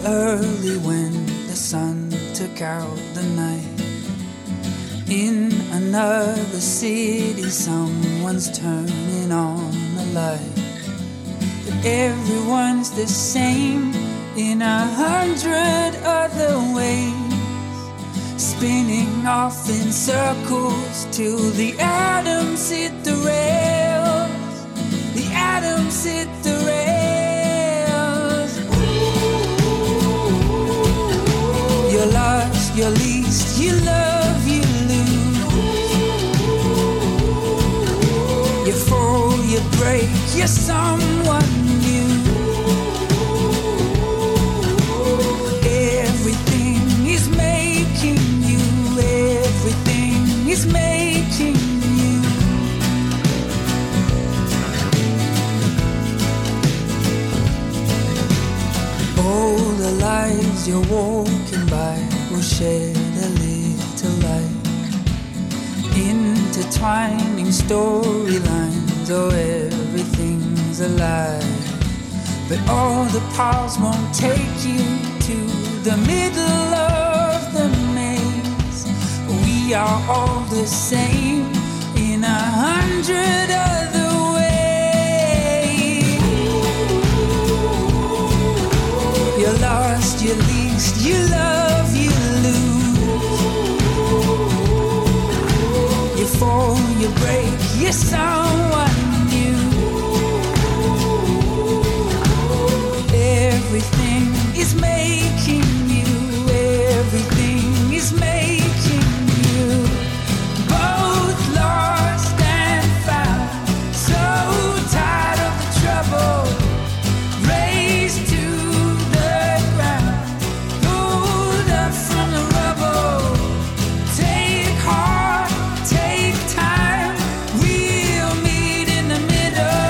early when the sun took out the night. In another city, someone's turning on a light. But everyone's the same in 100 other ways, spinning off in circles till the atoms hit the rails. The atoms hit the rails. You're lost, you're least, you love, you lose. You fall, you break, you're someone new. Everything is making you, everything is making you. All the lives you're walking by will shed a little light, intertwining storylines. Oh, everything's alive. But all the paths won't take you to the middle of the maze. We are all the same in 100 other ways. You're lost, you're least, you love, you lose. You fall, you break, you're someone new. Everything is making you, everything is making you. Both lost and found, so tired of the trouble. Raised to the ground, pulled up from the rubble. Take heart, take time, we'll meet in the middle.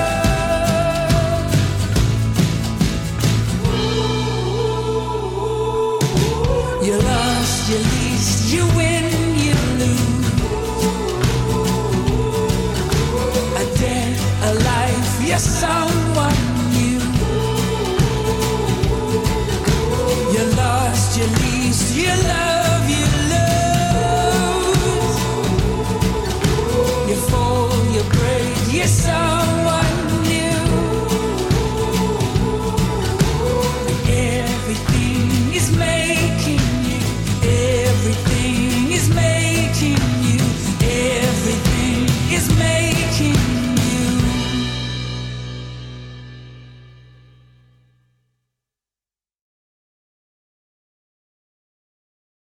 You're lost, you're least, you win, you lose. A dead, alive, you're someone new. You're lost, you're least, you love, you lose. You fall, you break, you're someone new. Everything is making you, everything is making you, everything is making you.